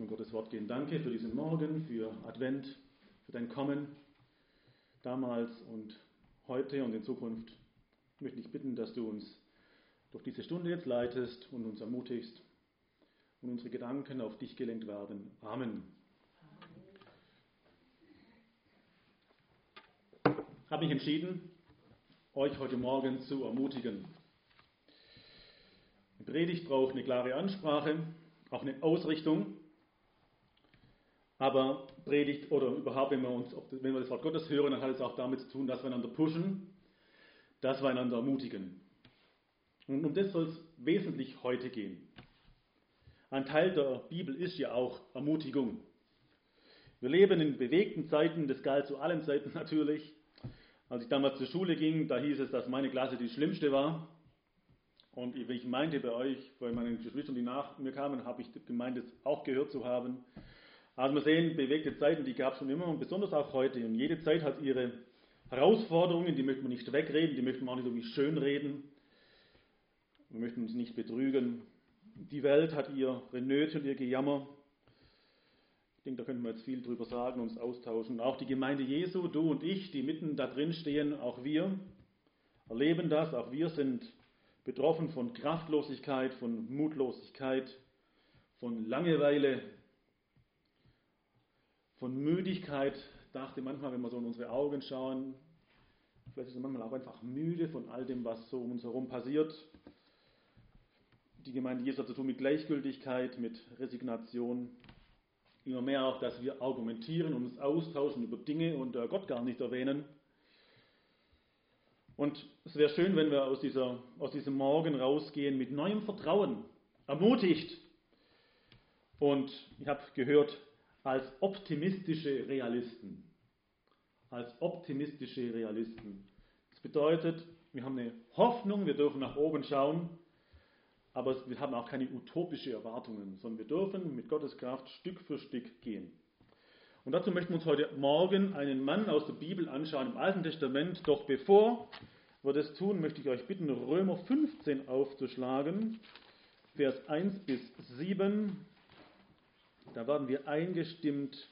von Gottes Wort gehen. Danke für diesen Morgen, für Advent, für dein Kommen damals und heute und in Zukunft. Ich möchte dich bitten, dass du uns durch diese Stunde jetzt leitest und uns ermutigst und unsere Gedanken auf dich gelenkt werden. Amen. Ich habe mich entschieden, euch heute Morgen zu ermutigen. Eine Predigt braucht eine klare Ansprache, auch eine Ausrichtung. Aber Predigt oder überhaupt, wenn wir das Wort Gottes hören, dann hat es auch damit zu tun, dass wir einander pushen, dass wir einander ermutigen. Und um das soll es wesentlich heute gehen. Ein Teil der Bibel ist ja auch Ermutigung. Wir leben in bewegten Zeiten, das galt zu allen Zeiten natürlich. Als ich damals zur Schule ging, da hieß es, dass meine Klasse die schlimmste war. Und wie ich meinte bei euch, bei meinen Geschwistern, die nach mir kamen, habe ich gemeint, das auch gehört zu haben. Also wir sehen, bewegte Zeiten, die gab es schon immer und besonders auch heute. Und jede Zeit hat ihre Herausforderungen, die möchten wir nicht wegreden, die möchten wir auch nicht irgendwie schönreden. Wir möchten uns nicht betrügen. Die Welt hat ihre Nöte und ihr Gejammer. Ich denke, da könnten wir jetzt viel drüber sagen, uns austauschen. Auch die Gemeinde Jesu, du und ich, die mitten da drin stehen, auch wir erleben das. Auch wir sind betroffen von Kraftlosigkeit, von Mutlosigkeit, von Langeweile, von Müdigkeit. Ich dachte manchmal, wenn wir so in unsere Augen schauen, vielleicht ist man manchmal auch einfach müde von all dem, was so um uns herum passiert. Die Gemeinde Jesu hat zu tun mit Gleichgültigkeit, mit Resignation. Immer mehr auch, dass wir argumentieren und uns austauschen über Dinge und Gott gar nicht erwähnen. Und es wäre schön, wenn wir aus diesem Morgen rausgehen mit neuem Vertrauen, ermutigt. Und ich habe gehört, als optimistische Realisten. Als optimistische Realisten. Das bedeutet, wir haben eine Hoffnung, wir dürfen nach oben schauen, aber wir haben auch keine utopischen Erwartungen, sondern wir dürfen mit Gottes Kraft Stück für Stück gehen. Und dazu möchten wir uns heute Morgen einen Mann aus der Bibel anschauen, im Alten Testament. Doch bevor wir das tun, möchte ich euch bitten, Römer 15 aufzuschlagen, Vers 1 bis 7. Da werden wir eingestimmt,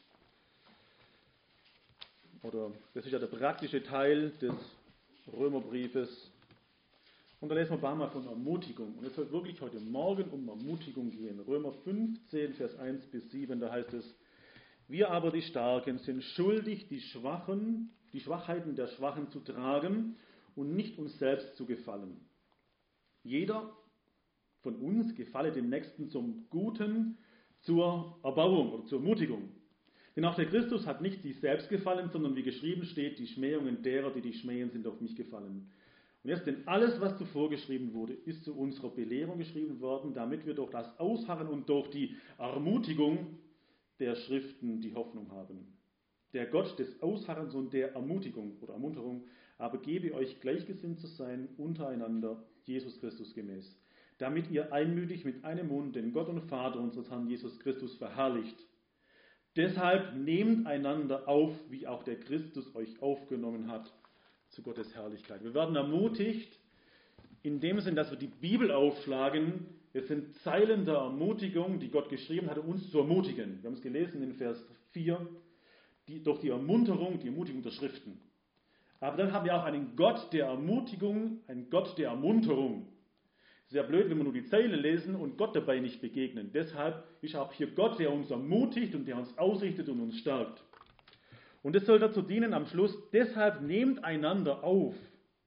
oder das ist ja der praktische Teil des Römerbriefes. Und da lesen wir ein paar Mal von Ermutigung. Und es soll wirklich heute Morgen um Ermutigung gehen. Römer 15, Vers 1 bis 7, da heißt es: Wir aber, die Starken, sind schuldig, die Schwachheiten der Schwachen zu tragen und nicht uns selbst zu gefallen. Jeder von uns gefalle dem Nächsten zum Guten, zur Erbauung oder zur Ermutigung. Denn auch der Christus hat nicht sich selbst gefallen, sondern wie geschrieben steht, die Schmähungen derer, die dich schmähen, sind auf mich gefallen. Und jetzt, denn alles, was zuvor geschrieben wurde, ist zu unserer Belehrung geschrieben worden, damit wir durch das Ausharren und durch die Ermutigung der Schriften die Hoffnung haben. Der Gott des Ausharrens und der Ermutigung oder Ermunterung aber gebe euch gleichgesinnt zu sein untereinander, Jesus Christus gemäß, damit ihr einmütig mit einem Mund den Gott und Vater unseres Herrn Jesus Christus verherrlicht. Deshalb nehmt einander auf, wie auch der Christus euch aufgenommen hat, zu Gottes Herrlichkeit. Wir werden ermutigt, in dem Sinn, dass wir die Bibel aufschlagen. Es sind Zeilen der Ermutigung, die Gott geschrieben hat, um uns zu ermutigen. Wir haben es gelesen in Vers 4, durch die Ermutigung der Schriften. Aber dann haben wir auch einen Gott der Ermutigung, einen Gott der Ermunterung. Sehr blöd, wenn wir nur die Zeile lesen und Gott dabei nicht begegnen. Deshalb ist auch hier Gott, der uns ermutigt und der uns ausrichtet und uns stärkt. Und es soll dazu dienen am Schluss, deshalb nehmt einander auf,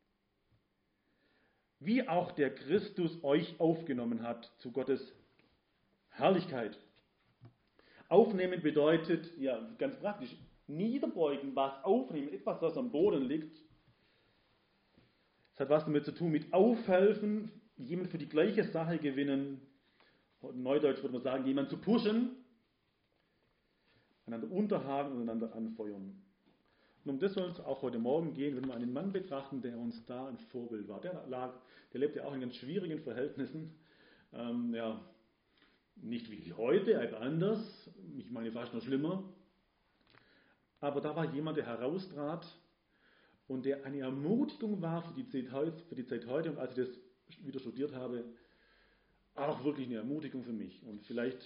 wie auch der Christus euch aufgenommen hat zu Gottes Herrlichkeit. Aufnehmen bedeutet, ja ganz praktisch, niederbeugen, was aufnehmen, etwas, was am Boden liegt. Es hat was damit zu tun mit aufhelfen, jemand für die gleiche Sache gewinnen. In Neudeutsch würde man sagen, jemand zu pushen, einander unterhaken und einander anfeuern. Und um das soll es auch heute Morgen gehen, wenn wir einen Mann betrachten, der uns da ein Vorbild war. Der lebte auch in ganz schwierigen Verhältnissen. Nicht wie heute, aber anders. Ich meine fast noch schlimmer. Aber da war jemand, der heraustrat und der eine Ermutigung war für die Zeit heute. Und als ich das wieder studiert habe, auch wirklich eine Ermutigung für mich. Und vielleicht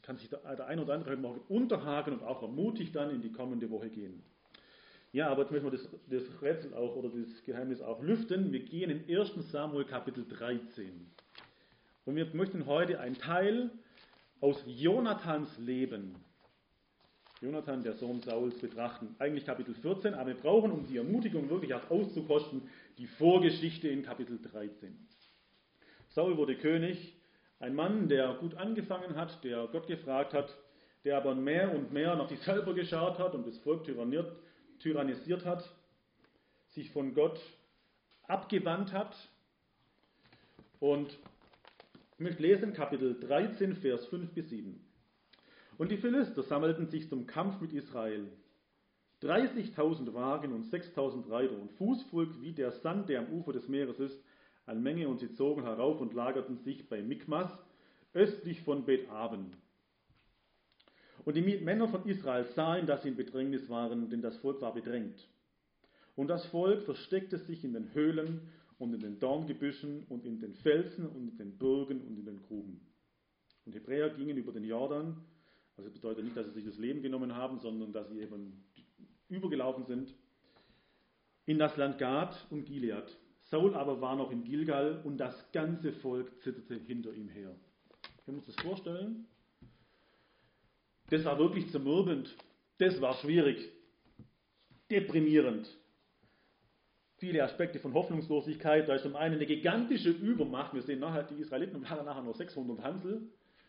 kann sich der ein oder andere heute Morgen unterhaken und auch ermutigt dann in die kommende Woche gehen. Ja, aber jetzt müssen wir das Rätsel auch oder das Geheimnis auch lüften. Wir gehen in 1. Samuel Kapitel 13. Und wir möchten heute einen Teil aus Jonathans Leben, Jonathan, der Sohn Sauls, betrachten. Eigentlich Kapitel 14, aber wir brauchen, um die Ermutigung wirklich auch auszukosten, die Vorgeschichte in Kapitel 13. Saul wurde König, ein Mann, der gut angefangen hat, der Gott gefragt hat, der aber mehr und mehr nach sich selber geschaut hat und das Volk tyrannisiert hat, sich von Gott abgewandt hat. Und ich möchte lesen Kapitel 13, Vers 5 bis 7. Und die Philister sammelten sich zum Kampf mit Israel. 30.000 Wagen und 6.000 Reiter und Fußvolk wie der Sand, der am Ufer des Meeres ist, an Menge, und sie zogen herauf und lagerten sich bei Mikmas, östlich von Bet-Aven. Und die Männer von Israel sahen, dass sie in Bedrängnis waren, denn das Volk war bedrängt. Und das Volk versteckte sich in den Höhlen und in den Dorngebüschen und in den Felsen und in den Burgen und in den Gruben. Und Hebräer gingen über den Jordan, also das bedeutet nicht, dass sie sich das Leben genommen haben, sondern dass sie eben übergelaufen sind, in das Land Gad und Gilead. Saul aber war noch in Gilgal und das ganze Volk zitterte hinter ihm her. Können wir uns das vorstellen? Das war wirklich zermürbend. Das war schwierig. Deprimierend. Viele Aspekte von Hoffnungslosigkeit. Da ist zum einen eine gigantische Übermacht. Wir sehen nachher, die Israeliten waren nachher nur 600 Hansel.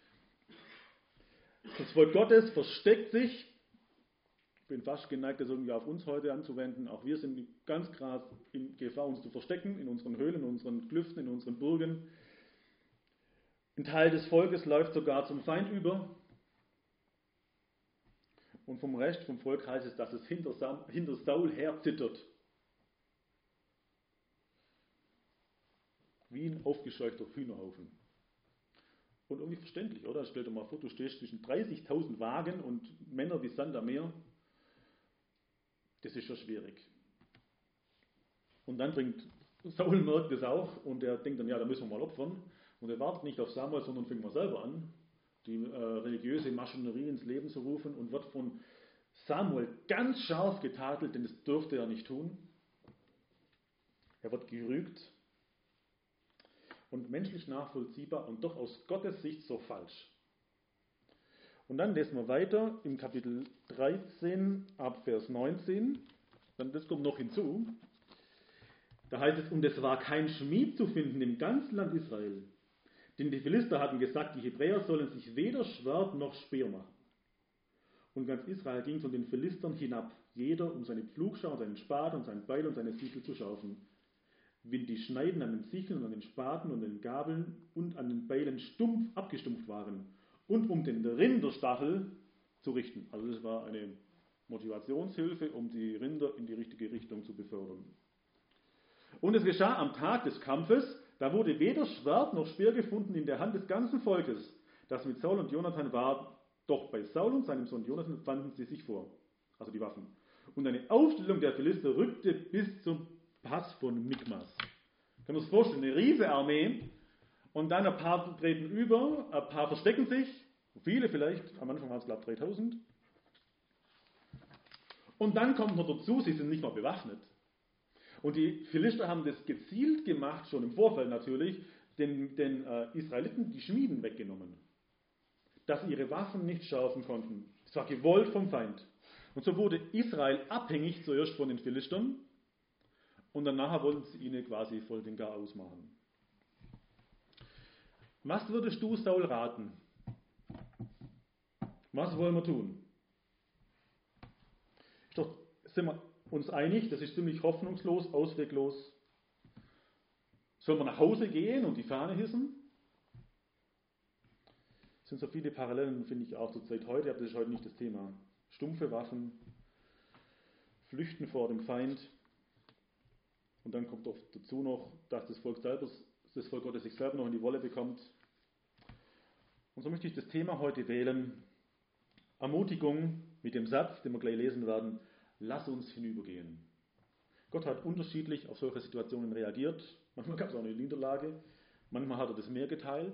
Das Volk Gottes versteckt sich. Ich bin fast geneigt, das irgendwie auf uns heute anzuwenden. Auch wir sind ganz krass in Gefahr, uns zu verstecken, in unseren Höhlen, in unseren Klüften, in unseren Burgen. Ein Teil des Volkes läuft sogar zum Feind über. Und vom Rest, vom Volk heißt es, dass es hinter Saul herzittert. Wie ein aufgescheuchter Hühnerhaufen. Und irgendwie verständlich, oder? Stell dir mal vor, du stehst zwischen 30.000 Wagen und Männer wie Sand am Meer. Das ist schon schwierig. Und dann Saul merkt das auch und er denkt dann, ja, da müssen wir mal opfern. Und er wartet nicht auf Samuel, sondern fängt mal selber an, die religiöse Maschinerie ins Leben zu rufen und wird von Samuel ganz scharf getadelt, denn das dürfte er nicht tun. Er wird gerügt und menschlich nachvollziehbar und doch aus Gottes Sicht so falsch. Und dann lesen wir weiter im Kapitel 13 ab Vers 19. Das kommt noch hinzu. Da heißt es, und es war kein Schmied zu finden im ganzen Land Israel. Denn die Philister hatten gesagt, die Hebräer sollen sich weder Schwert noch Speer machen. Und ganz Israel ging von den Philistern hinab, jeder um seine Pflugschar und seinen Spaten und sein Beil und seine Sichel zu schaufeln. Wenn die Schneiden an den Sicheln und an den Spaten und an den Gabeln und an den Beilen stumpf abgestumpft waren und um den Rinderstachel zu richten. Also das war eine Motivationshilfe, um die Rinder in die richtige Richtung zu befördern. Und es geschah am Tag des Kampfes, da wurde weder Schwert noch Speer gefunden in der Hand des ganzen Volkes, das mit Saul und Jonathan war, doch bei Saul und seinem Sohn Jonathan fanden sie sich vor, also die Waffen. Und eine Aufstellung der Philister rückte bis zum Pass von Mikmas. Können wir uns vorstellen, eine riesige Armee und dann ein paar treten über, ein paar verstecken sich, viele vielleicht, am Anfang waren es glaube ich 3.000. Und dann kommt noch dazu, sie sind nicht mal bewaffnet. Und die Philister haben das gezielt gemacht, schon im Vorfeld natürlich, den Israeliten die Schmieden weggenommen. Dass sie ihre Waffen nicht schärfen konnten. Das war gewollt vom Feind. Und so wurde Israel abhängig zuerst von den Philistern und dann nachher wollten sie ihnen quasi voll den Garaus machen. Was würdest du Saul raten? Was wollen wir tun? Doch sind wir uns einig, das ist ziemlich hoffnungslos, ausweglos. Sollen wir nach Hause gehen und die Fahne hissen? Es sind so viele Parallelen, finde ich, auch zur Zeit heute, aber das ist heute nicht das Thema. Stumpfe Waffen, Flüchten vor dem Feind. Und dann kommt oft dazu noch, dass das Volk Gottes sich selber noch in die Wolle bekommt. Und so möchte ich das Thema heute wählen. Ermutigung mit dem Satz, den wir gleich lesen werden. Lass uns hinübergehen. Gott hat unterschiedlich auf solche Situationen reagiert. Manchmal gab es auch eine Niederlage. Manchmal hat er das Meer geteilt.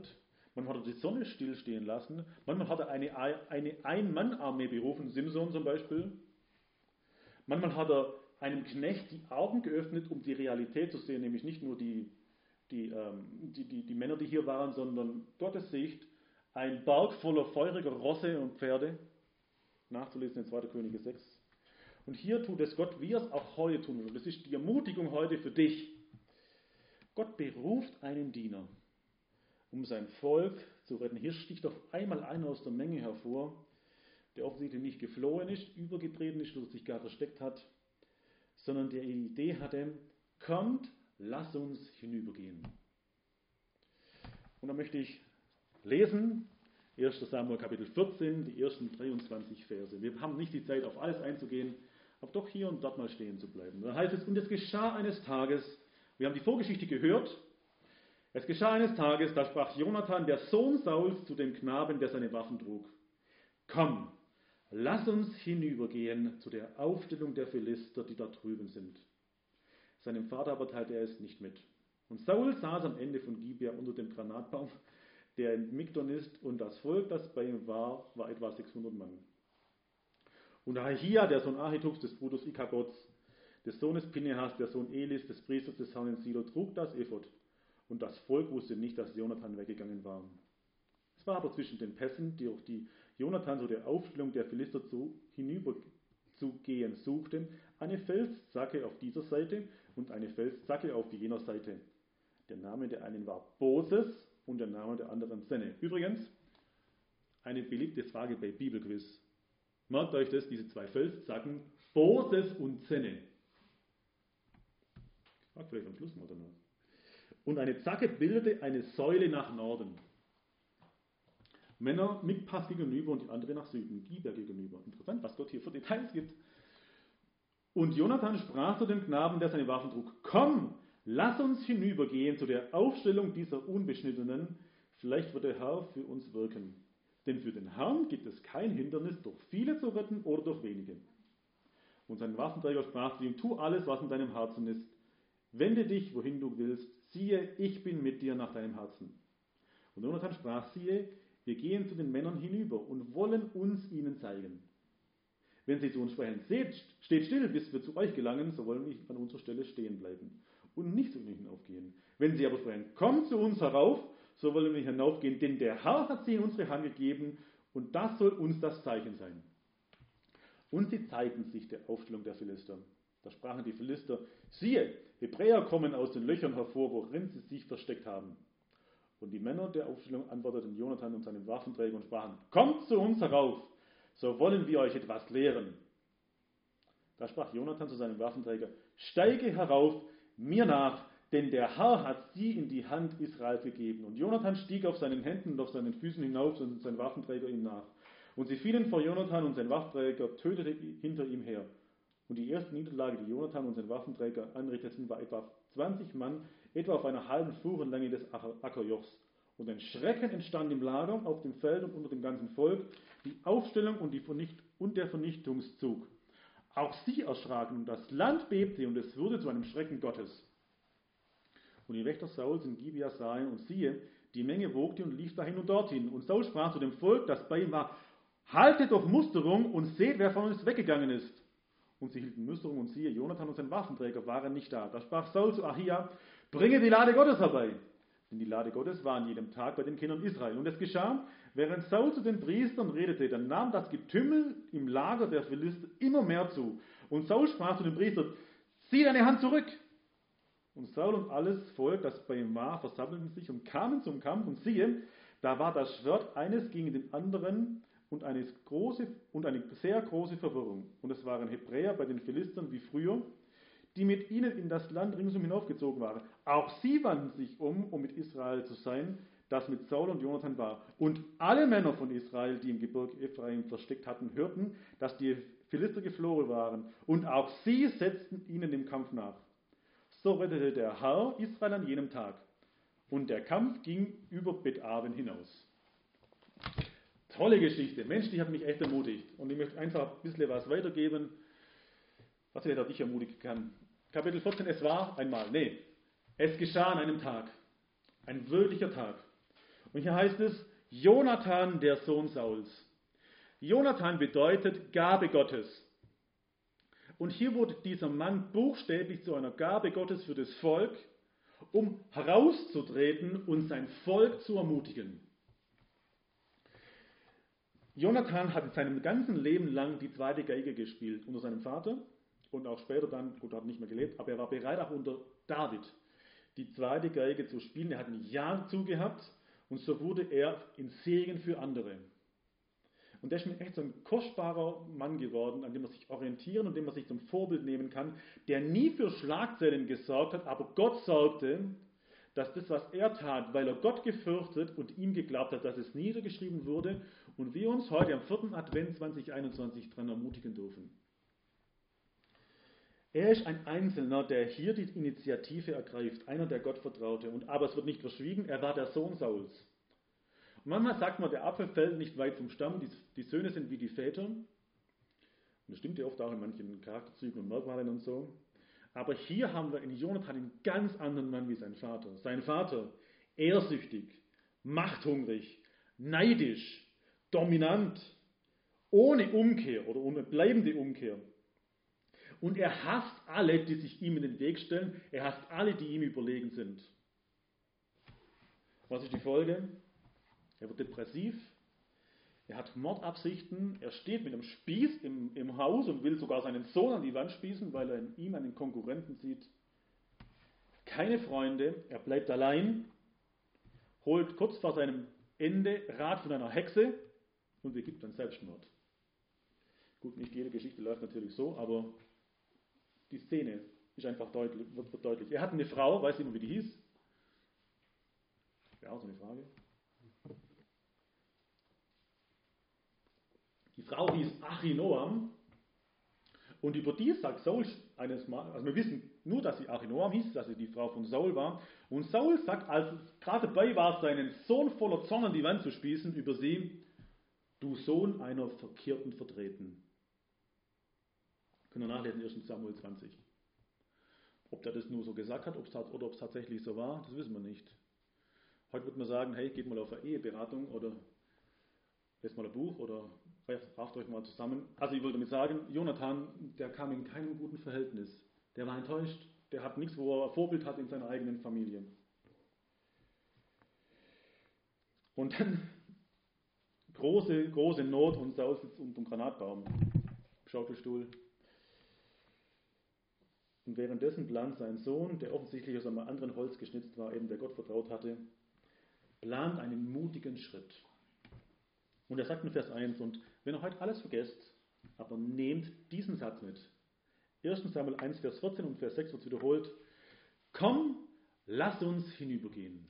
manchmal hat er die Sonne stillstehen lassen, manchmal hat er eine Ein-Mann-Armee berufen, Simson zum Beispiel. Manchmal hat er einem Knecht die Augen geöffnet, um die Realität zu sehen, nämlich nicht nur die Männer, die hier waren, sondern Gottes Sicht, ein Berg voller feuriger Rosse und Pferde, nachzulesen in 2. Könige 6. Und hier tut es Gott, wie er es auch heute tun will. Und das ist die Ermutigung heute für dich. Gott beruft einen Diener, um sein Volk zu retten. Hier sticht auf einmal einer aus der Menge hervor, der offensichtlich nicht geflohen ist, übergetreten ist oder sich gar versteckt hat, sondern der die Idee hatte, kommt, lass uns hinübergehen. Und da möchte ich lesen, 1. Samuel Kapitel 14, die ersten 23 Verse. Wir haben nicht die Zeit, auf alles einzugehen, aber doch hier und dort mal stehen zu bleiben. Da heißt es, und es geschah eines Tages, wir haben die Vorgeschichte gehört, es geschah eines Tages, da sprach Jonathan, der Sohn Sauls, zu dem Knaben, der seine Waffen trug, komm, lass uns hinübergehen zu der Aufstellung der Philister, die da drüben sind. Seinem Vater aber teilte er es nicht mit. Und Saul saß am Ende von Gibea unter dem Granatbaum, der in Migdon ist, und das Volk, das bei ihm war etwa 600 Mann. Und Ahia, der Sohn Ahitubs, des Bruders Ikabots, des Sohnes Pinehas, der Sohn Elis, des Priesters des Herrn in Silo, trug das Ephod. Und das Volk wusste nicht, dass Jonathan weggegangen war. Es war aber zwischen den Pässen, die auch die Jonathan zu der Aufstellung der Philister hinüberzugehen suchten, eine Felszacke auf dieser Seite und eine Felszacke auf jener Seite. Der Name der einen war Boses und der Name der anderen Senne. Übrigens, eine beliebte Frage bei Bibelquiz. Merkt euch das, diese zwei Felszacken, Boses und Senne. Ich frage vielleicht am Schluss mal danach. Und eine Zacke bildete eine Säule nach Norden. Männer Mikpas gegenüber und die andere nach Süden, Gibea gegenüber. Interessant, was Gott hier für Details gibt. Und Jonathan sprach zu dem Knaben, der seine Waffen trug, komm, lass uns hinübergehen zu der Aufstellung dieser Unbeschnittenen, vielleicht wird der Herr für uns wirken. Denn für den Herrn gibt es kein Hindernis, durch viele zu retten oder durch wenige. Und sein Waffenträger sprach zu ihm, tu alles, was in deinem Herzen ist. Wende dich, wohin du willst. Siehe, ich bin mit dir nach deinem Herzen. Und Jonathan sprach, siehe, wir gehen zu den Männern hinüber und wollen uns ihnen zeigen. Wenn sie zu uns sprechen, steht still, bis wir zu euch gelangen, so wollen wir an unserer Stelle stehen bleiben und nicht zu ihnen hinaufgehen. Wenn sie aber sprechen, kommt zu uns herauf, so wollen wir hinaufgehen, denn der Herr hat sie in unsere Hand gegeben und das soll uns das Zeichen sein. Und sie zeigten sich der Aufstellung der Philister. Da sprachen die Philister, siehe, Hebräer kommen aus den Löchern hervor, worin sie sich versteckt haben. Und die Männer der Aufstellung antworteten Jonathan und seinem Waffenträger und sprachen, kommt zu uns herauf, so wollen wir euch etwas lehren. Da sprach Jonathan zu seinem Waffenträger, steige herauf, mir nach, denn der Herr hat sie in die Hand Israels gegeben. Und Jonathan stieg auf seinen Händen und auf seinen Füßen hinauf und sein Waffenträger ihm nach. Und sie fielen vor Jonathan und sein Waffenträger tötete hinter ihm her. Und die erste Niederlage, die Jonathan und sein Waffenträger anrichteten, war etwa 20 Mann, etwa auf einer halben Fuhrenlänge des Ackerjochs. Und ein Schrecken entstand im Lager, auf dem Feld und unter dem ganzen Volk, die Aufstellung und der Vernichtungszug. Auch sie erschraken und das Land bebte und es wurde zu einem Schrecken Gottes. Und die Wächter Sauls in Gibea sahen und siehe, die Menge wogte und lief dahin und dorthin. Und Saul sprach zu dem Volk, das bei ihm war, haltet doch Musterung und seht, wer von uns weggegangen ist. Und sie hielten Musterung und siehe, Jonathan und sein Waffenträger waren nicht da. Da sprach Saul zu Ahia, bringe die Lade Gottes herbei. Denn die Lade Gottes war an jedem Tag bei den Kindern Israel. Und es geschah, während Saul zu den Priestern redete, dann nahm das Getümmel im Lager der Philister immer mehr zu. Und Saul sprach zu den Priestern, zieh deine Hand zurück. Und Saul und alles Volk, das bei ihm war, versammelten sich und kamen zum Kampf. Und siehe, da war das Schwert eines gegen den anderen und eine sehr große Verwirrung. Und es waren Hebräer bei den Philistern wie früher, die mit ihnen in das Land ringsum hinaufgezogen waren. Auch sie wandten sich um mit Israel zu sein, das mit Saul und Jonathan war. Und alle Männer von Israel, die im Gebirge Ephraim versteckt hatten, hörten, dass die Philister geflohen waren. Und auch sie setzten ihnen im Kampf nach. So rettete der Herr Israel an jenem Tag. Und der Kampf ging über Bet-Aven hinaus. Tolle Geschichte. Mensch, die hat mich echt ermutigt. Und ich möchte einfach ein bisschen was weitergeben, was vielleicht auch dich ermutigen kann. Kapitel 14, es geschah an einem Tag. Ein wirklicher Tag. Und hier heißt es, Jonathan, der Sohn Sauls. Jonathan bedeutet Gabe Gottes. Und hier wurde dieser Mann buchstäblich zu einer Gabe Gottes für das Volk, um herauszutreten und sein Volk zu ermutigen. Jonathan hat in seinem ganzen Leben lang die zweite Geige gespielt, unter seinem Vater und auch später dann, gut, er hat nicht mehr gelebt, aber er war bereit, auch unter David die zweite Geige zu spielen. Er hat ein Ja zugehabt und so wurde er ein Segen für andere. Und der ist mir echt so ein kostbarer Mann geworden, an dem man sich orientieren und dem man sich zum Vorbild nehmen kann, der nie für Schlagzeilen gesorgt hat, aber Gott sorgte, dass das, was er tat, weil er Gott gefürchtet und ihm geglaubt hat, dass es niedergeschrieben wurde und wir uns heute am 4. Advent 2021 daran ermutigen dürfen. Er ist ein Einzelner, der hier die Initiative ergreift, einer, der Gott vertraute. Aber es wird nicht verschwiegen, er war der Sohn Sauls. Und manchmal sagt man, der Apfel fällt nicht weit vom Stamm, die Söhne sind wie die Väter. Und das stimmt ja oft auch in manchen Charakterzügen und Merkmalen und so. Aber hier haben wir in Jonathan einen ganz anderen Mann wie sein Vater. Sein Vater, ehrsüchtig, machthungrig, neidisch, dominant, ohne Umkehr oder ohne bleibende Umkehr. Und er hasst alle, die sich ihm in den Weg stellen. Er hasst alle, die ihm überlegen sind. Was ist die Folge? Er wird depressiv. Er hat Mordabsichten. Er steht mit einem Spieß im Haus und will sogar seinen Sohn an die Wand spießen, weil er in ihm einen Konkurrenten sieht. Keine Freunde. Er bleibt allein. Holt kurz vor seinem Ende Rat von einer Hexe und begibt dann Selbstmord. Gut, nicht jede Geschichte läuft natürlich so, aber die Szene ist einfach deutlich, wird deutlich. Er hat eine Frau, weiß jemand, wie die hieß? Ja, so eine Frage. Die Frau hieß Achinoam und über die sagt Saul eines Mal, also wir wissen nur, dass sie Achinoam hieß, dass sie die Frau von Saul war. Und Saul sagt, als es gerade dabei war, seinen Sohn voller Zorn an die Wand zu spießen, über sie, du Sohn einer Verkehrten vertreten. Können wir nachlesen, 1. Samuel 20. Ob der das nur so gesagt hat oder ob es tatsächlich so war, das wissen wir nicht. Heute würde man sagen, hey, geht mal auf eine Eheberatung oder lest mal ein Buch oder rafft euch mal zusammen. Also ich würde damit sagen, Jonathan, der kam in keinem guten Verhältnis. Der war enttäuscht, der hat nichts, wo er ein Vorbild hat in seiner eigenen Familie. Und dann große Not und Saul sitzt unter dem Granatbaum, Schaukelstuhl. Und währenddessen plant sein Sohn, der offensichtlich aus einem anderen Holz geschnitzt war, eben der Gott vertraut hatte, plant einen mutigen Schritt. Und er sagt in Vers 1, und wenn ihr heute alles vergesst, aber nehmt diesen Satz mit. 1. Samuel 1, Vers 14 und Vers 6 wird wiederholt. Komm, lass uns hinübergehen.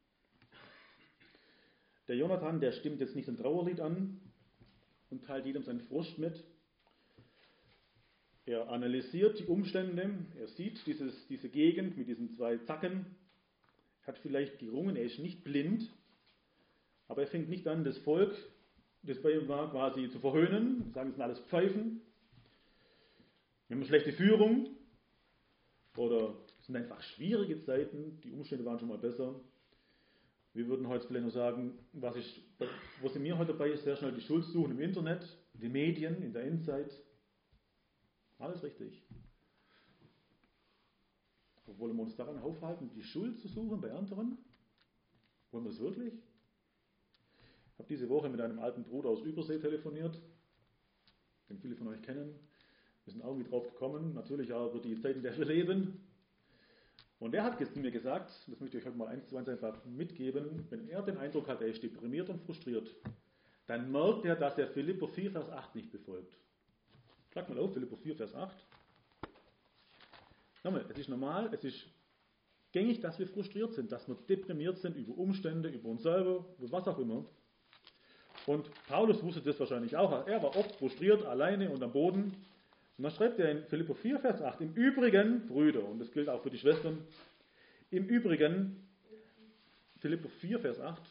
Der Jonathan, der stimmt jetzt nicht ein Trauerlied an und teilt jedem seinen Frust mit. Er analysiert die Umstände, er sieht diese Gegend mit diesen zwei Zacken, hat vielleicht gerungen, er ist nicht blind, aber er fängt nicht an, das Volk, das bei ihm war, quasi zu verhöhnen, sagen, es sind alles Pfeifen, wir haben eine schlechte Führung oder es sind einfach schwierige Zeiten, die Umstände waren schon mal besser. Wir würden heute vielleicht nur sagen, was in mir heute dabei ist, sehr schnell die Schuld suchen im Internet, die Medien, in der Endzeit. Alles richtig. Aber wollen wir uns daran aufhalten, die Schuld zu suchen bei anderen? Wollen wir es wirklich? Ich habe diese Woche mit einem alten Bruder aus Übersee telefoniert, den viele von euch kennen. Wir sind irgendwie drauf gekommen, natürlich auch über die Zeit, in der wir leben. Und er hat mir gesagt, das möchte ich euch heute mal 1:1 einfach mitgeben, wenn er den Eindruck hat, er ist deprimiert und frustriert, dann merkt er, dass er Philipper 4, Vers 8 nicht befolgt. Schlag mal auf, Philipper 4, Vers 8. Nochmal, es ist normal, es ist gängig, dass wir frustriert sind, dass wir deprimiert sind über Umstände, über uns selber, über was auch immer. Und Paulus wusste das wahrscheinlich auch. Er war oft frustriert, alleine und am Boden. Und dann schreibt er in Philipper 4, Vers 8, im Übrigen, Brüder, und das gilt auch für die Schwestern, im Übrigen, Philipper 4, Vers 8,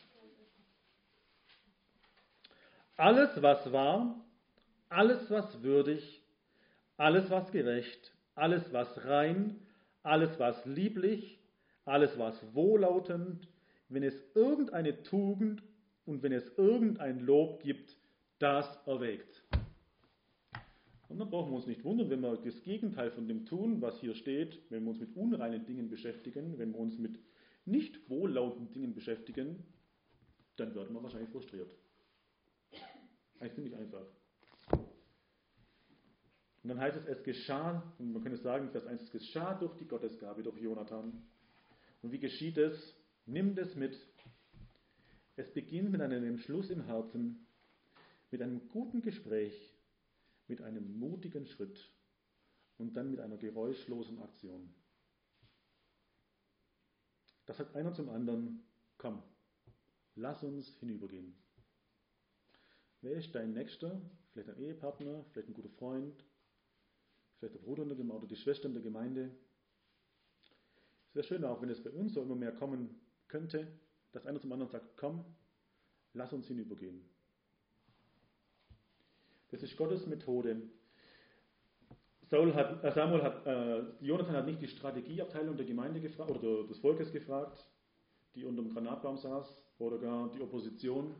alles, was wahr, alles, was würdig, alles, was gerecht, alles, was rein, alles, was lieblich, alles, was wohllautend, wenn es irgendeine Tugend und wenn es irgendein Lob gibt, das erwägt. Und dann brauchen wir uns nicht wundern, wenn wir das Gegenteil von dem tun, was hier steht, wenn wir uns mit unreinen Dingen beschäftigen, wenn wir uns mit nicht wohllautenden Dingen beschäftigen, dann werden wir wahrscheinlich frustriert. Eigentlich ziemlich einfach. Und dann heißt es geschah, und man könnte sagen, Vers 1, es geschah durch die Gottesgabe, durch Jonathan. Und wie geschieht es? Nimm das mit. Es beginnt mit einem Entschluss im Herzen, mit einem guten Gespräch, mit einem mutigen Schritt und dann mit einer geräuschlosen Aktion. Das sagt einer zum anderen, komm, lass uns hinübergehen. Wer ist dein Nächster? Vielleicht ein Ehepartner, vielleicht ein guter Freund, vielleicht der Bruder in der Gemeinde oder die Schwester in der Gemeinde. Es wäre schön auch, wenn es bei uns so immer mehr kommen könnte, dass einer zum anderen sagt, komm, lass uns hinübergehen. Das ist Gottes Methode. Jonathan hat nicht die Strategieabteilung der Gemeinde gefragt oder des Volkes gefragt, die unter dem Granatbaum saß, oder gar die Opposition.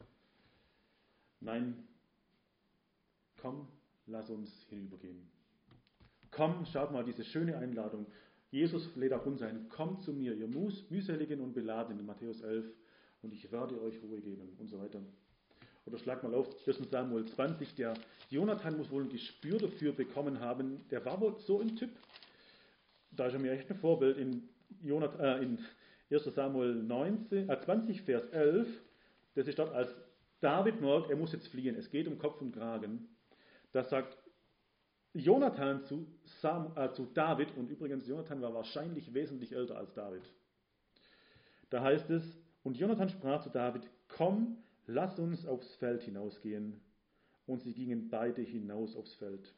Nein, komm, lass uns hinübergehen. Komm, schaut mal, diese schöne Einladung. Jesus lädt auch uns ein, kommt zu mir, ihr mühseligen und beladenen, Matthäus 11, und ich werde euch Ruhe geben und so weiter. Oder schlag mal auf, 1. Samuel 20, der Jonathan muss wohl ein Gespür dafür bekommen haben, der war wohl so ein Typ, da ist er mir echt ein Vorbild, in 1. Samuel 20, Vers 11, das ist dort, als David merkt, er muss jetzt fliehen, es geht um Kopf und Kragen, da sagt Jonathan zu David, und übrigens Jonathan war wahrscheinlich wesentlich älter als David, da heißt es, und Jonathan sprach zu David, komm, lass uns aufs Feld hinausgehen. Und sie gingen beide hinaus aufs Feld.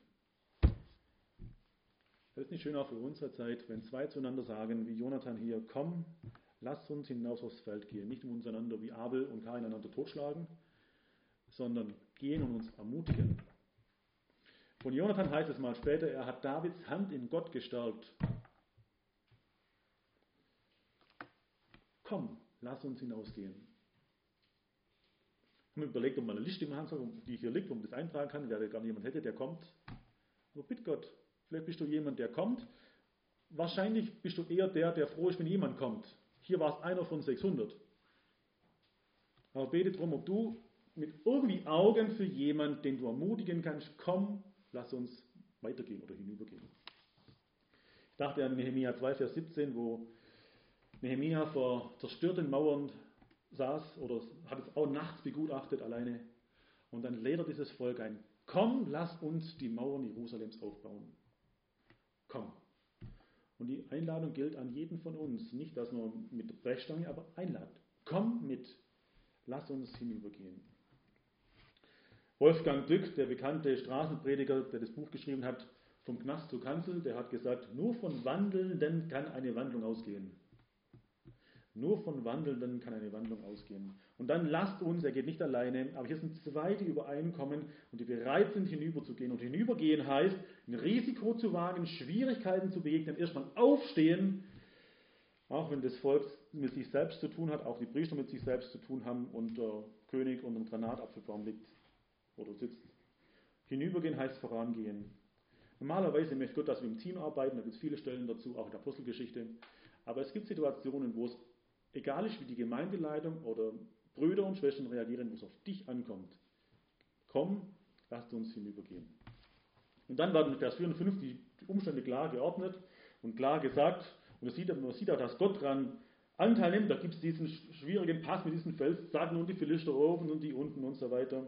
Das ist nicht schön auch für unsere Zeit, wenn zwei zueinander sagen, wie Jonathan hier, komm, lass uns hinaus aufs Feld gehen. Nicht um untereinander wie Abel und Kain einander totschlagen, sondern gehen und uns ermutigen. Von Jonathan heißt es mal später, er hat Davids Hand in Gott gestärkt. Komm, lass uns hinausgehen. Ich habe mir überlegt, ob man eine Liste machen soll, die hier liegt, wo man das eintragen kann, wer gar niemand hätte, der kommt. Aber bitte Gott, vielleicht bist du jemand, der kommt. Wahrscheinlich bist du eher der froh ist, wenn jemand kommt. Hier war es einer von 600. Aber bete darum, ob du mit irgendwie Augen für jemanden, den du ermutigen kannst, komm, lass uns weitergehen oder hinübergehen. Ich dachte an Nehemia 2, Vers 17, wo Nehemia vor zerstörten Mauern saß oder hat es auch nachts begutachtet alleine und dann lädt er dieses Volk ein. Komm, lass uns die Mauern Jerusalems aufbauen. Komm. Und die Einladung gilt an jeden von uns. Nicht, dass man mit der Brechstange, aber einladet. Komm mit. Lass uns hinübergehen. Wolfgang Dück, der bekannte Straßenprediger, der das Buch geschrieben hat, vom Knast zur Kanzel, der hat gesagt, nur von Wandelnden kann eine Wandlung ausgehen. Nur von Wandelnden kann eine Wandlung ausgehen. Und dann lasst uns, er geht nicht alleine, aber hier sind zwei, die übereinkommen und die bereit sind, hinüberzugehen. Und hinübergehen heißt, ein Risiko zu wagen, Schwierigkeiten zu begegnen, erstmal aufstehen, auch wenn das Volk mit sich selbst zu tun hat, auch die Priester mit sich selbst zu tun haben und der König unter dem Granatapfelbaum liegt oder sitzt. Hinübergehen heißt vorangehen. Normalerweise möchte Gott, dass wir im Team arbeiten, da gibt es viele Stellen dazu, auch in der Apostelgeschichte. Aber es gibt Situationen, wo es egal ist, wie die Gemeindeleitung oder Brüder und Schwestern reagieren, wo es auf dich ankommt. Komm, lasst uns hinübergehen. Und dann werden in Vers 4 und 5 die Umstände klar geordnet und klar gesagt. Und man sieht auch, dass Gott daran Anteil nimmt. Da gibt es diesen schwierigen Pass mit diesen Felsen und die Philister oben und die unten und so weiter.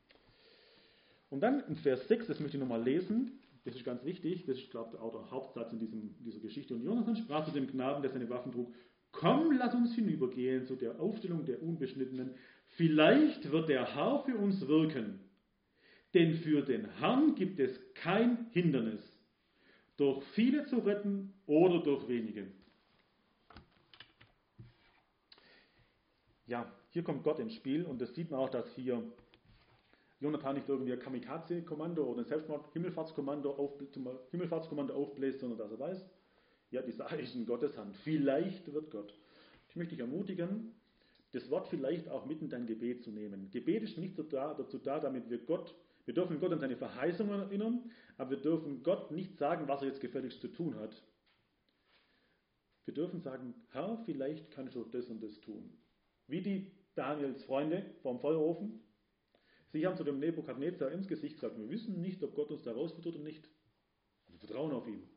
Und dann in Vers 6, das möchte ich nochmal lesen. Das ist ganz wichtig. Das ist, glaube ich, auch der Hauptsatz in dieser Geschichte. Und Jonathan sprach zu dem Knaben, der seine Waffen trug, komm, lass uns hinübergehen zu der Aufstellung der Unbeschnittenen. Vielleicht wird der Herr für uns wirken. Denn für den Herrn gibt es kein Hindernis, durch viele zu retten oder durch wenige. Ja, hier kommt Gott ins Spiel und das sieht man auch, dass hier Jonathan nicht irgendwie ein Kamikaze-Kommando oder ein Himmelfahrtskommando aufbläst, sondern dass er weiß, ja, die Sache ist in Gottes Hand. Vielleicht wird Gott. Ich möchte dich ermutigen, das Wort vielleicht auch mit in dein Gebet zu nehmen. Gebet ist nicht dazu da, damit wir dürfen Gott an seine Verheißungen erinnern, aber wir dürfen Gott nicht sagen, was er jetzt gefälligst zu tun hat. Wir dürfen sagen, Herr, vielleicht kannst du das und das tun. Wie die Daniels Freunde vorm Feuerofen. Sie haben zu dem Nebukadnezar ins Gesicht gesagt, wir wissen nicht, ob Gott uns da rausführt oder nicht. Wir vertrauen auf ihn.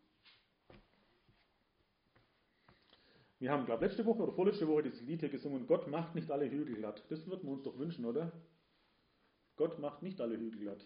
Wir haben, glaube ich, letzte Woche oder vorletzte Woche dieses Lied hier gesungen, Gott macht nicht alle Hügel glatt. Das würden wir uns doch wünschen, oder? Gott macht nicht alle Hügel glatt.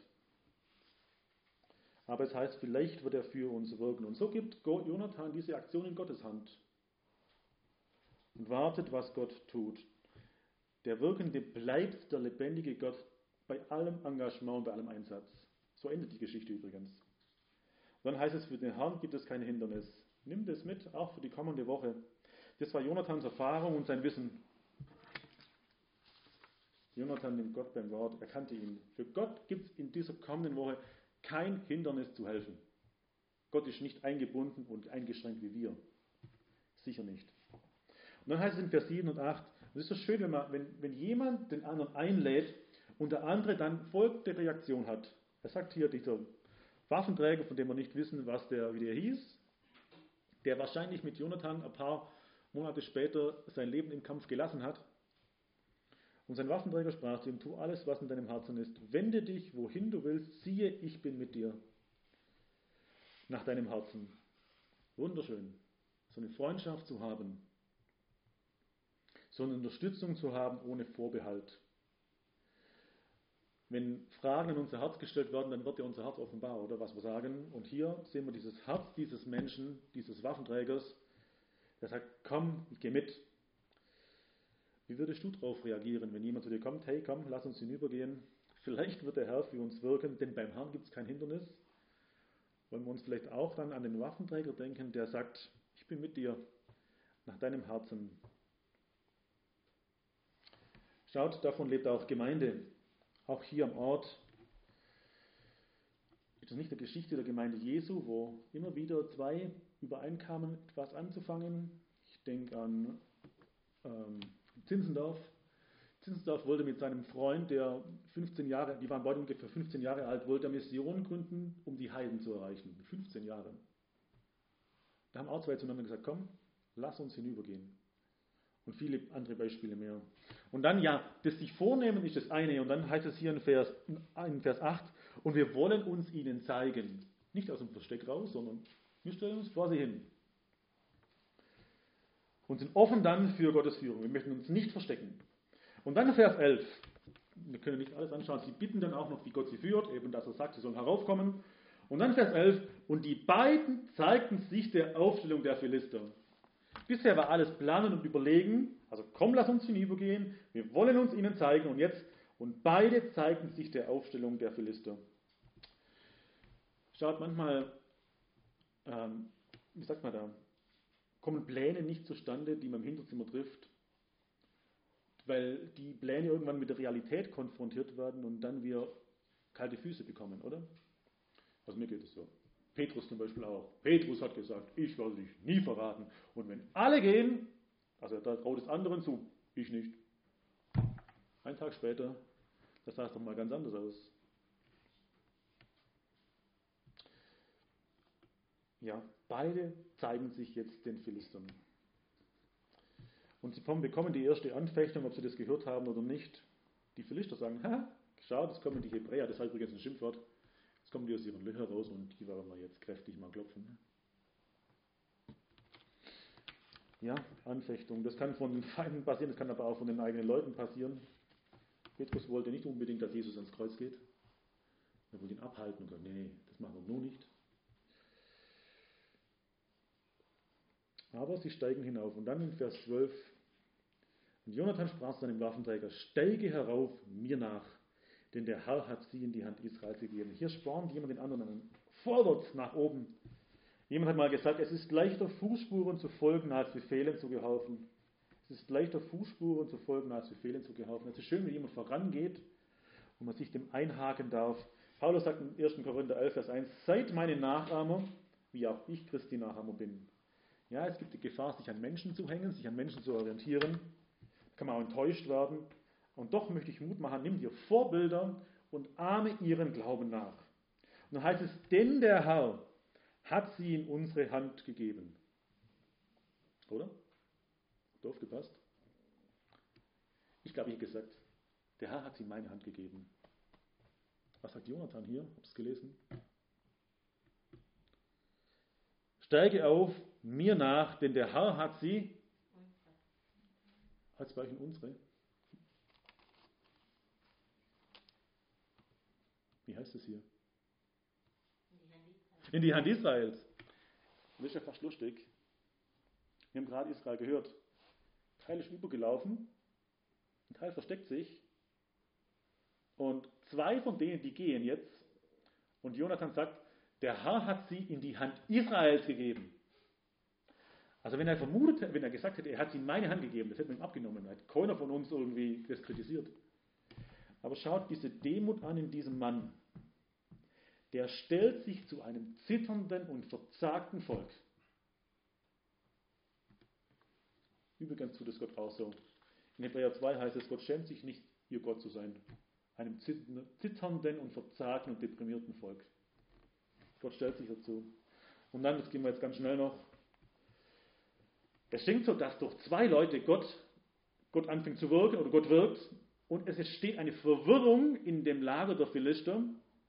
Aber es heißt, vielleicht wird er für uns wirken. Und so gibt Jonathan diese Aktion in Gottes Hand. Und wartet, was Gott tut. Der Wirkende bleibt der lebendige Gott bei allem Engagement und bei allem Einsatz. So endet die Geschichte übrigens. Und dann heißt es, für den Herrn gibt es kein Hindernis. Nimm das mit, auch für die kommende Woche. Das war Jonathans Erfahrung und sein Wissen. Jonathan nimmt Gott beim Wort, er kannte ihn. Für Gott gibt es in dieser kommenden Woche kein Hindernis zu helfen. Gott ist nicht eingebunden und eingeschränkt wie wir. Sicher nicht. Und dann heißt es in Vers 7 und 8, es ist so schön, wenn jemand den anderen einlädt und der andere dann folgende Reaktion hat. Er sagt hier, dieser Waffenträger, von dem wir nicht wissen, wie der hieß, der wahrscheinlich mit Jonathan ein paar Monate später sein Leben im Kampf gelassen hat. Und sein Waffenträger sprach zu ihm, tu alles, was in deinem Herzen ist. Wende dich, wohin du willst, siehe, ich bin mit dir. Nach deinem Herzen. Wunderschön. So eine Freundschaft zu haben. So eine Unterstützung zu haben ohne Vorbehalt. Wenn Fragen in unser Herz gestellt werden, dann wird ja unser Herz offenbar, oder was wir sagen. Und hier sehen wir dieses Herz dieses Menschen, dieses Waffenträgers, der sagt, komm, ich gehe mit. Wie würdest du darauf reagieren, wenn jemand zu dir kommt, hey, komm, lass uns hinübergehen. Vielleicht wird der Herr für uns wirken, denn beim Herrn gibt es kein Hindernis. Wollen wir uns vielleicht auch dann an den Waffenträger denken, der sagt, ich bin mit dir, nach deinem Herzen. Schaut, davon lebt auch Gemeinde. Auch hier am Ort ist das nicht die Geschichte der Gemeinde Jesu, wo immer wieder zwei übereinkamen, etwas anzufangen. Ich denke an Zinzendorf. Zinzendorf wollte mit seinem Freund, der 15 Jahre, die waren beide ungefähr 15 Jahre alt, wollte eine Mission gründen, um die Heiden zu erreichen. 15 Jahre. Da haben auch zwei zueinander gesagt, komm, lass uns hinübergehen. Und viele andere Beispiele mehr. Und dann, ja, das sich vornehmen ist das eine. Und dann heißt es hier in Vers 8, und wir wollen uns ihnen zeigen. Nicht aus dem Versteck raus, sondern wir stellen uns vor sie hin. Und sind offen dann für Gottes Führung. Wir möchten uns nicht verstecken. Und dann Vers 11. Wir können nicht alles anschauen. Sie bitten dann auch noch, wie Gott sie führt. Eben, dass er sagt, sie sollen heraufkommen. Und dann Vers 11. Und die beiden zeigten sich der Aufstellung der Philister. Bisher war alles planen und überlegen. Also komm, lass uns hinübergehen. Wir wollen uns ihnen zeigen. Und beide zeigten sich der Aufstellung der Philister. Schaut, manchmal, wie sagt man da, kommen Pläne nicht zustande, die man im Hinterzimmer trifft, weil die Pläne irgendwann mit der Realität konfrontiert werden und dann wir kalte Füße bekommen, oder? Also mir geht es so. Petrus zum Beispiel auch. Petrus hat gesagt, ich werde dich nie verraten. Und wenn alle gehen, also er traut es anderen zu, ich nicht. Einen Tag später, das sah es doch mal ganz anders aus. Ja, beide zeigen sich jetzt den Philistern. Und sie bekommen die erste Anfechtung, ob sie das gehört haben oder nicht. Die Philister sagen, schau, das kommen die Hebräer, das ist übrigens ein Schimpfwort. Jetzt kommen die aus ihren Löchern raus und die werden wir jetzt kräftig mal klopfen. Ja, Anfechtung. Das kann von den Feinden passieren, das kann aber auch von den eigenen Leuten passieren. Petrus wollte nicht unbedingt, dass Jesus ans Kreuz geht. Er wollte ihn abhalten und sagt, nee, das machen wir nur nicht. Aber sie steigen hinauf. Und dann in Vers 12. Und Jonathan sprach zu seinem Waffenträger, steige herauf mir nach, denn der Herr hat sie in die Hand Israels gegeben. Hier spornt jemand den anderen an. Vorwärts nach oben. Jemand hat mal gesagt, es ist leichter Fußspuren zu folgen, als Befehlen zu gehorchen. Es ist leichter Fußspuren zu folgen, als Befehlen zu gehorchen. Es ist schön, wenn jemand vorangeht und man sich dem einhaken darf. Paulus sagt in 1. Korinther 11, Vers 1, seid meine Nachahmer, wie auch ich Christi Nachahmer bin. Ja, es gibt die Gefahr, sich an Menschen zu hängen, sich an Menschen zu orientieren. Da kann man auch enttäuscht werden. Und doch möchte ich Mut machen, nimm dir Vorbilder und ahme ihren Glauben nach. Und dann heißt es, denn der Herr hat sie in unsere Hand gegeben. Oder? Habt ihr aufgepasst? Ich glaube, ich habe gesagt, der Herr hat sie in meine Hand gegeben. Was sagt Jonathan hier? Habt ihr es gelesen? Steige auf, mir nach, denn der Herr hat sie. Hat es bei euch in unsere? Wie heißt es hier? In die Hand Israels. Das ist ja fast lustig. Wir haben gerade Israel gehört. Ein Teil ist übergelaufen, ein Teil versteckt sich. Und 2 von denen, die gehen jetzt. Und Jonathan sagt, der Herr hat sie in die Hand Israels gegeben. Also wenn er vermutet, wenn er gesagt hätte, er hat sie in meine Hand gegeben, das hätte man ihm abgenommen. Da hätte keiner von uns irgendwie das kritisiert. Aber schaut diese Demut an in diesem Mann. Der stellt sich zu einem zitternden und verzagten Volk. Übrigens tut es Gott auch so. In Hebräer 2 heißt es, Gott schämt sich nicht, ihr Gott zu sein. Einem zitternden und verzagten und deprimierten Volk. Gott stellt sich dazu. Und dann, das gehen wir jetzt ganz schnell noch. Es schenkt so, dass durch 2 Leute Gott anfängt zu wirken oder Gott wirkt und es entsteht eine Verwirrung in dem Lager der Philister.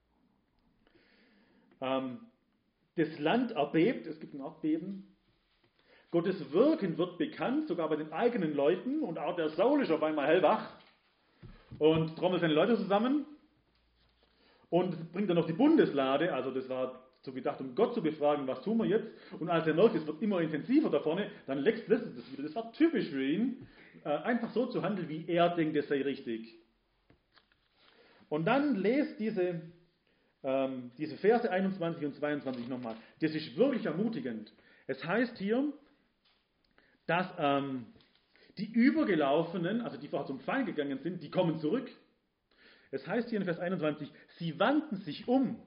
Das Land erbebt, es gibt ein Erdbeben. Gottes Wirken wird bekannt, sogar bei den eigenen Leuten und auch der Saul ist auf einmal hellwach und trommelt seine Leute zusammen und bringt dann noch die Bundeslade, also das war so gedacht, um Gott zu befragen, was tun wir jetzt? Und als er merkt, es wird immer intensiver da vorne, dann lässt es das wieder. Das war typisch für ihn, einfach so zu handeln, wie er denkt, es sei richtig. Und dann lest diese Verse 21 und 22 nochmal. Das ist wirklich ermutigend. Es heißt hier, dass die Übergelaufenen, also die vorher zum Feind gegangen sind, die kommen zurück. Es heißt hier in Vers 21, sie wandten sich um.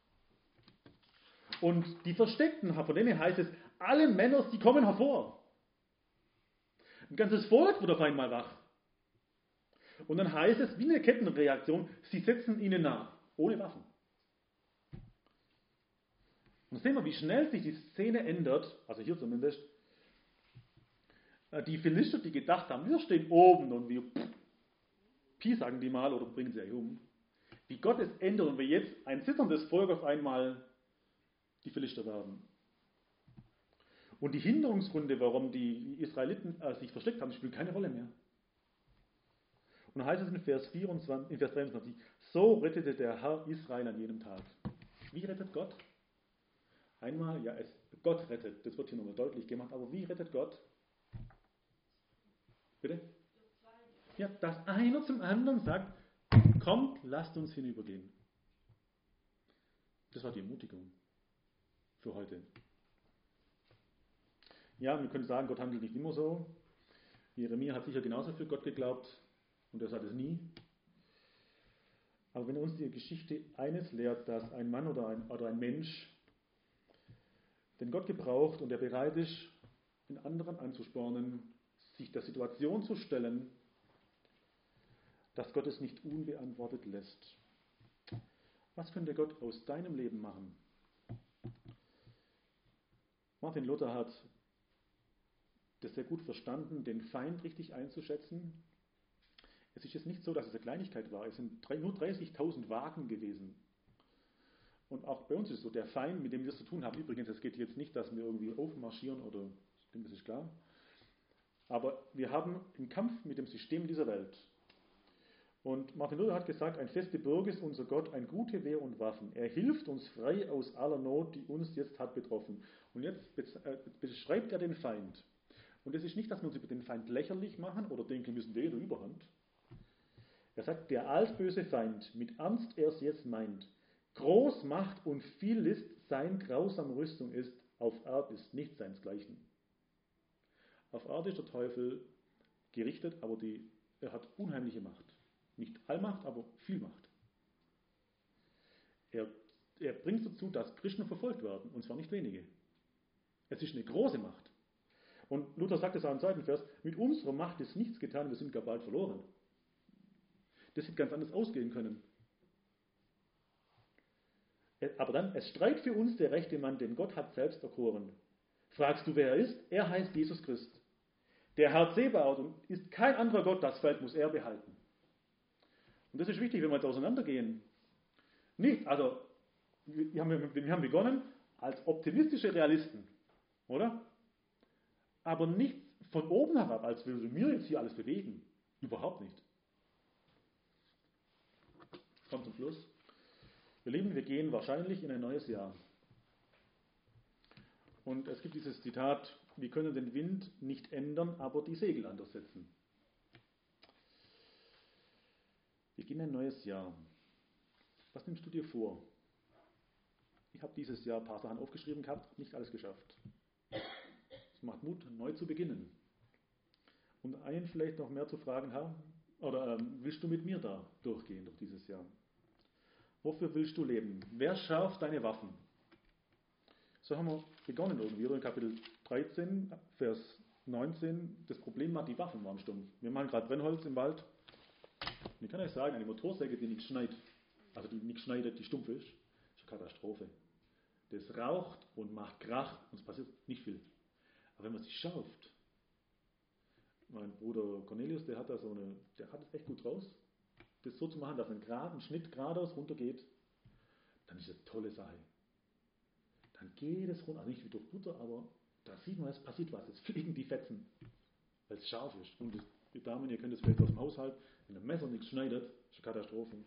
Und die Versteckten, von denen heißt es, alle Männer, die kommen hervor. Ein ganzes Volk wird auf einmal wach. Und dann heißt es, wie eine Kettenreaktion, sie setzen ihnen nach, ohne Waffen. Und sehen wir, wie schnell sich die Szene ändert, also hier zumindest. Die Philister, die gedacht haben, wir stehen oben und wir Pi sagen die mal oder bringen sie euch um. Wie Gott es ändert und wir jetzt ein zitterndes Volk auf einmal die Philister werden. Und die Hinderungsgründe, warum die Israeliten sich versteckt haben, spielen keine Rolle mehr. Und dann heißt es in Vers 23, so rettete der Herr Israel an jedem Tag. Wie rettet Gott? Einmal, ja, Gott rettet, das wird hier nochmal deutlich gemacht, aber wie rettet Gott? Bitte? Ja, dass einer zum anderen sagt, kommt, lasst uns hinübergehen. Das war die Ermutigung für heute. Ja, wir können sagen, Gott handelt nicht immer so. Jeremia hat sicher genauso für Gott geglaubt und er sagt es nie. Aber wenn uns die Geschichte eines lehrt, dass ein Mann oder ein Mensch den Gott gebraucht und er bereit ist, den anderen anzuspornen, sich der Situation zu stellen, dass Gott es nicht unbeantwortet lässt. Was könnte Gott aus deinem Leben machen? Martin Luther hat das sehr gut verstanden, den Feind richtig einzuschätzen. Es ist jetzt nicht so, dass es eine Kleinigkeit war. Es sind nur 30.000 Wagen gewesen. Und auch bei uns ist es so, der Feind, mit dem wir es zu tun haben, übrigens, es geht jetzt nicht, dass wir irgendwie aufmarschieren oder, ich denke, das ist klar. Aber wir haben einen Kampf mit dem System dieser Welt. Und Martin Luther hat gesagt, ein feste Burg ist unser Gott, ein gute Wehr und Waffen. Er hilft uns frei aus aller Not, die uns jetzt hat betroffen. Und jetzt beschreibt er den Feind. Und es ist nicht, dass wir uns über den Feind lächerlich machen oder denken, wir müssen der Überhand. Er sagt, der altböse Feind, mit Ernst er es jetzt meint, groß Macht und viel List sein grausam Rüstung ist, auf Erd ist nicht seinesgleichen. Auf Erde ist der Teufel gerichtet, aber er hat unheimliche Macht. Nicht Allmacht, aber viel Macht. Er bringt dazu, dass Christen verfolgt werden, und zwar nicht wenige. Es ist eine große Macht. Und Luther sagt es auch im zweiten Vers, mit unserer Macht ist nichts getan, wir sind gar bald verloren. Das hätte ganz anders ausgehen können. Aber dann, es streit für uns der rechte Mann, den Gott hat selbst erkoren. Fragst du, wer er ist? Er heißt Jesus Christ. Der Herr Zebaoth und ist kein anderer Gott, das Feld muss er behalten. Und das ist wichtig, wenn wir jetzt auseinandergehen. Nicht, also, wir haben begonnen als optimistische Realisten, oder? Aber nicht von oben herab, als würde mir jetzt hier alles bewegen. Überhaupt nicht. Kommt zum Schluss. Wir Lieben, wir gehen wahrscheinlich in ein neues Jahr. Und es gibt dieses Zitat, wir können den Wind nicht ändern, aber die Segel anders setzen. Wir gehen in ein neues Jahr. Was nimmst du dir vor? Ich habe dieses Jahr ein paar Sachen aufgeschrieben gehabt, nicht alles geschafft. Es macht Mut, neu zu beginnen. Und einen vielleicht noch mehr zu fragen, Herr, oder willst du mit mir da durchgehen durch dieses Jahr? Wofür willst du leben? Wer schärft deine Waffen? So haben wir begonnen irgendwie, oder in Kapitel 13, Vers 19. Das Problem war, die Waffen waren stumpf. Wir machen gerade Brennholz im Wald. Und ich kann euch sagen, eine Motorsäge, die nicht schneit, also die nicht schneidet, die stumpf ist eine Katastrophe. Das raucht und macht Krach und es passiert nicht viel. Aber wenn man sie schärft, mein Bruder Cornelius, der hat es echt gut raus, das so zu machen, dass ein Schnitt geradeaus runtergeht, dann ist das eine tolle Sache. Dann geht es runter, also nicht wie durch Butter, aber da sieht man, es passiert was, es fliegen die Fetzen, weil es scharf ist. Und die Damen, ihr kennt es vielleicht aus dem Haushalt, wenn ein Messer nichts schneidet, ist eine Katastrophe.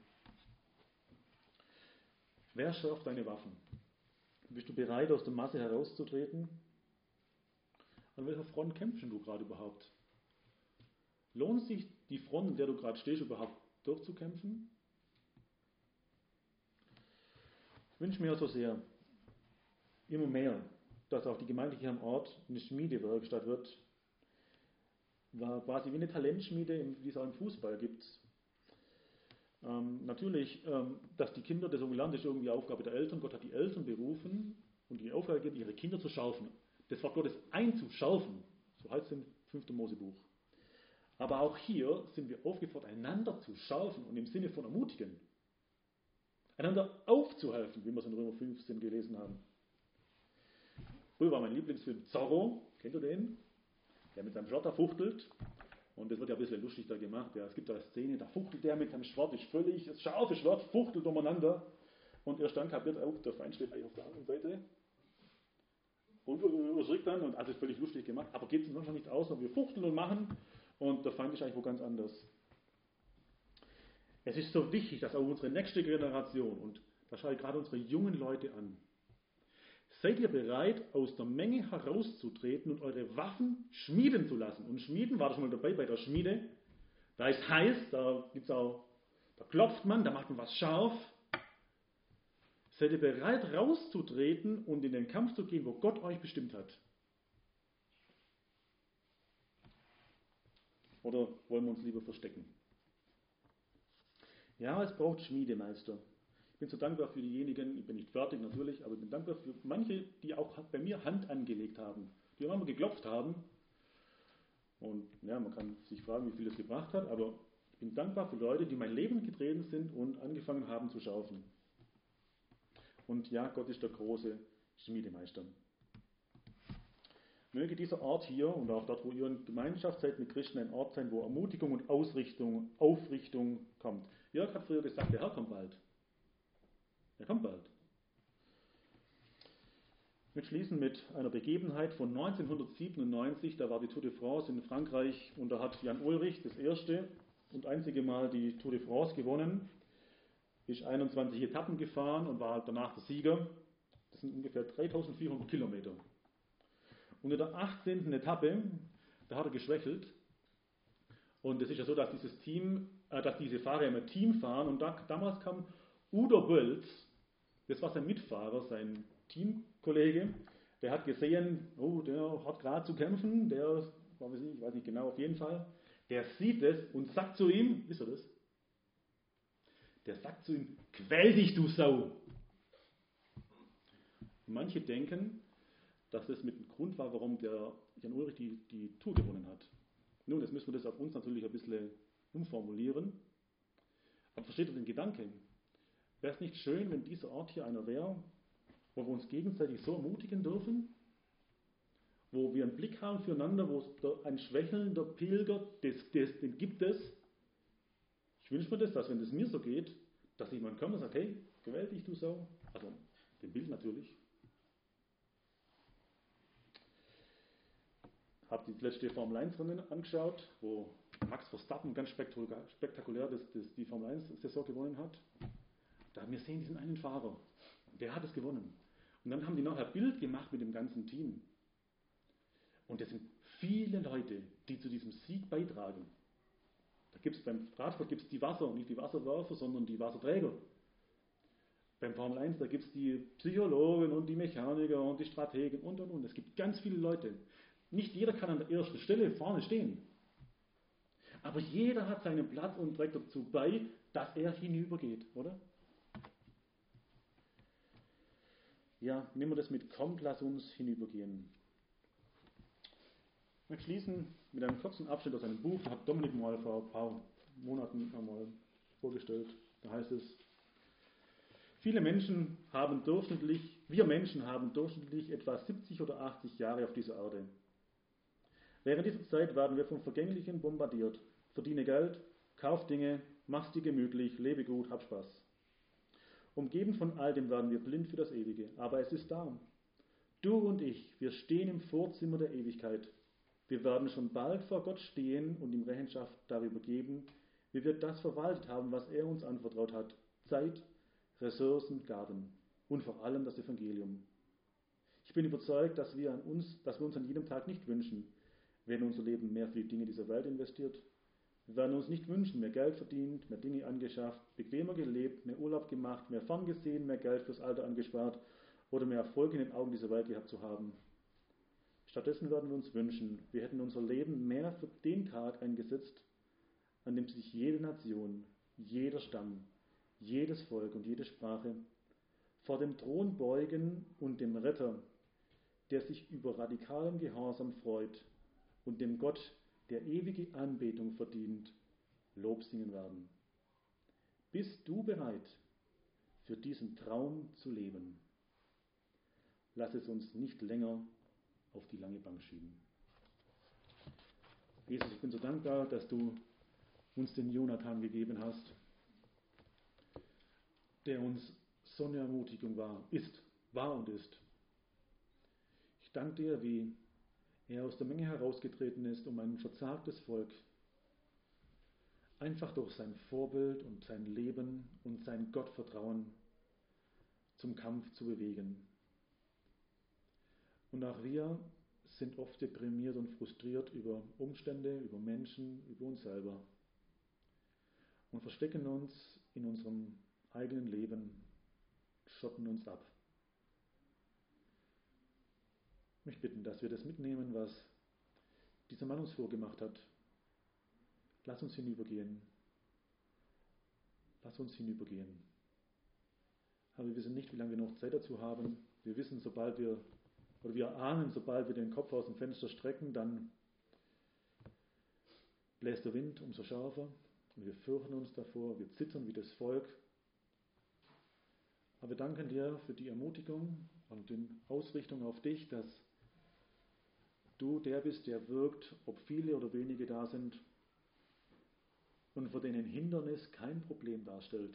Wer schärft deine Waffen? Bist du bereit, aus der Masse herauszutreten? An welcher Front kämpfst du gerade überhaupt? Lohnt sich die Front, in der du gerade stehst, überhaupt durchzukämpfen? Ich wünsche mir so sehr, immer mehr, dass auch die Gemeinde hier am Ort eine Schmiedewerkstatt wird, war quasi wie eine Talentschmiede, wie es auch im Fußball gibt. Natürlich, dass die Kinder, das lernen, ist irgendwie Aufgabe der Eltern. Gott hat die Eltern berufen und die Aufgabe gegeben, ihre Kinder zu schaufeln. Das Wort Gottes einzuschaufeln, so heißt es im 5. Mosebuch. Aber auch hier sind wir aufgefordert, einander zu schaufeln und im Sinne von ermutigen. Einander aufzuhelfen, wie wir es in Römer 15 gelesen haben. Früher war mein Lieblingsfilm Zorro, kennt ihr den? Der mit seinem Schwert da fuchtelt. Und das wird ja ein bisschen lustig da gemacht. Ja, es gibt da eine Szene, da fuchtelt der mit seinem Schwert, ist völlig, das scharfe Schwert fuchtelt umeinander. Und erst dann kapiert auch, der Feind steht eigentlich auf der anderen Seite. Und überschrickt dann, und alles völlig lustig gemacht. Aber geht es uns manchmal nicht aus, sondern wir fuchteln und machen. Und der Feind ist eigentlich wo ganz anders. Es ist so wichtig, dass auch unsere nächste Generation, und da schaue ich gerade unsere jungen Leute an, seid ihr bereit, aus der Menge herauszutreten und eure Waffen schmieden zu lassen? Und schmieden, war da schon mal dabei bei der Schmiede. Da ist heiß, da klopft man, da macht man was scharf. Seid ihr bereit, rauszutreten und in den Kampf zu gehen, wo Gott euch bestimmt hat? Oder wollen wir uns lieber verstecken? Ja, es braucht Schmiedemeister. Ich bin so dankbar für diejenigen, ich bin nicht fertig natürlich, aber ich bin dankbar für manche, die auch bei mir Hand angelegt haben, die immer geklopft haben. Und ja, man kann sich fragen, wie viel das gebracht hat, aber ich bin dankbar für Leute, die in mein Leben getreten sind und angefangen haben zu schaufeln. Und ja, Gott ist der große Schmiedemeister. Möge dieser Ort hier und auch dort, wo ihr in Gemeinschaft seid mit Christen, ein Ort sein, wo Ermutigung und Aufrichtung kommt. Jörg hat früher gesagt, der Herr kommt bald. Er kommt bald. Wir schließen mit einer Begebenheit von 1997, da war die Tour de France in Frankreich und da hat Jan Ullrich das erste und einzige Mal die Tour de France gewonnen, ist 21 Etappen gefahren und war danach der Sieger. Das sind ungefähr 3400 Kilometer. Und in der 18. Etappe, da hat er geschwächelt. Und es ist ja so, dass diese Fahrer im Team fahren. Und damals kam Udo Bölz, das war sein Mitfahrer, sein Teamkollege, der hat gesehen, oh, der hat gerade zu kämpfen, ich weiß nicht genau, auf jeden Fall. Der sieht es und sagt zu ihm, wisst ihr das? Der sagt zu ihm, quäl dich, du Sau. Manche denken, dass das mit dem Grund war, warum der Jan Ulrich die Tour gewonnen hat. Nun, jetzt müssen wir das auf uns natürlich ein bisschen umformulieren. Aber versteht ihr den Gedanken? Wäre es nicht schön, wenn dieser Ort hier einer wäre, wo wir uns gegenseitig so ermutigen dürfen? Wo wir einen Blick haben füreinander, wo ein schwächelnder Pilger, den gibt es. Ich wünsche mir das, dass wenn das mir so geht, dass jemand kommt und sagt, hey, gewählt dich du so. Also, dem Bild natürlich. Habt ihr die letzte Formel 1 Rennen angeschaut, wo Max Verstappen ganz spektakulär die Formel 1 Saison gewonnen hat? Da wir sehen diesen einen Fahrer, der hat es gewonnen. Und dann haben die nachher Bild gemacht mit dem ganzen Team. Und es sind viele Leute, die zu diesem Sieg beitragen. Beim Radsport gibt es die Wasser, nicht die Wasserwerfer, sondern die Wasserträger. Beim Formel 1, da gibt es die Psychologen und die Mechaniker und die Strategen und. Es gibt ganz viele Leute. Nicht jeder kann an der ersten Stelle vorne stehen. Aber jeder hat seinen Platz und trägt dazu bei, dass er hinübergeht, oder? Ja, nehmen wir das mit, kommt, lass uns hinübergehen. Wir schließen mit einem kurzen Abschnitt aus einem Buch, hat Dominik mal vor ein paar Monaten einmal vorgestellt. Da heißt es, wir Menschen haben durchschnittlich etwa 70 oder 80 Jahre auf dieser Erde. Während dieser Zeit werden wir vom Vergänglichen bombardiert. Verdiene Geld, kauf Dinge, mach's dir gemütlich, lebe gut, hab Spaß. Umgeben von all dem werden wir blind für das Ewige, aber es ist da. Du und ich, wir stehen im Vorzimmer der Ewigkeit. Wir werden schon bald vor Gott stehen und ihm Rechenschaft darüber geben, wie wir das verwaltet haben, was er uns anvertraut hat. Zeit, Ressourcen, Gaben und vor allem das Evangelium. Ich bin überzeugt, dass wir uns an jedem Tag nicht wünschen, wenn unser Leben mehr für die Dinge dieser Welt investiert. Wir werden uns nicht wünschen, mehr Geld verdient, mehr Dinge angeschafft, bequemer gelebt, mehr Urlaub gemacht, mehr ferngesehen, mehr Geld fürs Alter angespart oder mehr Erfolg in den Augen dieser Welt gehabt zu haben. Stattdessen werden wir uns wünschen, wir hätten unser Leben mehr für den Tag eingesetzt, an dem sich jede Nation, jeder Stamm, jedes Volk und jede Sprache vor dem Thron beugen und dem Retter, der sich über radikalen Gehorsam freut und dem Gott, der ewige Anbetung verdient, Lob singen werden. Bist du bereit, für diesen Traum zu leben? Lass es uns nicht länger auf die lange Bank schieben. Jesus, ich bin so dankbar, dass du uns den Jonathan gegeben hast, der uns so eine Ermutigung war und ist. Ich danke dir, wie er aus der Menge herausgetreten ist, um ein verzagtes Volk einfach durch sein Vorbild und sein Leben und sein Gottvertrauen zum Kampf zu bewegen. Und auch wir sind oft deprimiert und frustriert über Umstände, über Menschen, über uns selber und verstecken uns in unserem eigenen Leben, schotten uns ab. Ich möchte bitten, dass wir das mitnehmen, was dieser Mann uns vorgemacht hat. Lass uns hinübergehen. Lass uns hinübergehen. Aber wir wissen nicht, wie lange wir noch Zeit dazu haben. Wir wissen, wir ahnen, sobald wir den Kopf aus dem Fenster strecken, dann bläst der Wind umso schärfer und wir fürchten uns davor, wir zittern wie das Volk. Aber wir danken dir für die Ermutigung und die Ausrichtung auf dich, dass du der bist, der wirkt, ob viele oder wenige da sind und für den ein Hindernis kein Problem darstellt.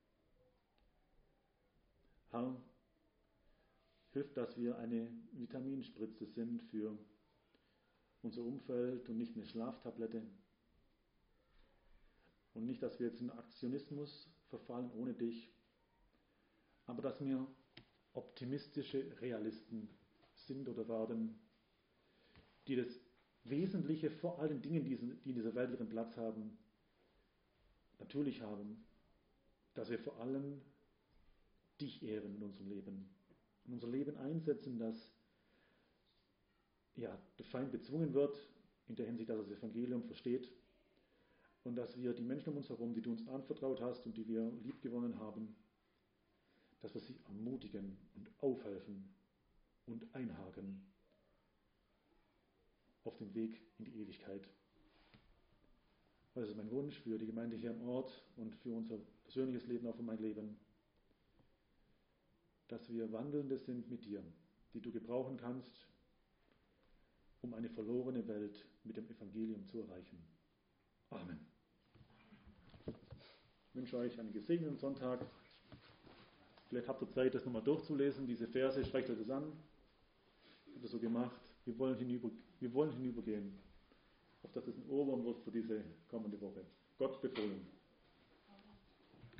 Herr, hilf, dass wir eine Vitaminspritze sind für unser Umfeld und nicht eine Schlaftablette. Und nicht, dass wir jetzt in Aktionismus verfallen ohne dich, aber dass wir optimistische Realisten sind oder werden, die das Wesentliche vor allen Dingen, die in dieser Welt ihren Platz haben, natürlich haben, dass wir vor allem dich ehren in unserem Leben. In unser Leben einsetzen, dass der Feind bezwungen wird, in der Hinsicht, dass er das Evangelium versteht und dass wir die Menschen um uns herum, die du uns anvertraut hast und die wir liebgewonnen haben, dass wir sie ermutigen und aufhelfen und einhaken. auf dem Weg in die Ewigkeit. Das ist mein Wunsch für die Gemeinde hier am Ort und für unser persönliches Leben, auch für mein Leben, dass wir Wandelnde sind mit dir, die du gebrauchen kannst, um eine verlorene Welt mit dem Evangelium zu erreichen. Amen. Ich wünsche euch einen gesegneten Sonntag. Vielleicht habt ihr Zeit, das nochmal durchzulesen, diese Verse, streicht euch das an. Ich habe das so gemacht. Wir wollen hinübergehen, auf dass es ein Ohrwurm wird für diese kommende Woche. Gott befohlen.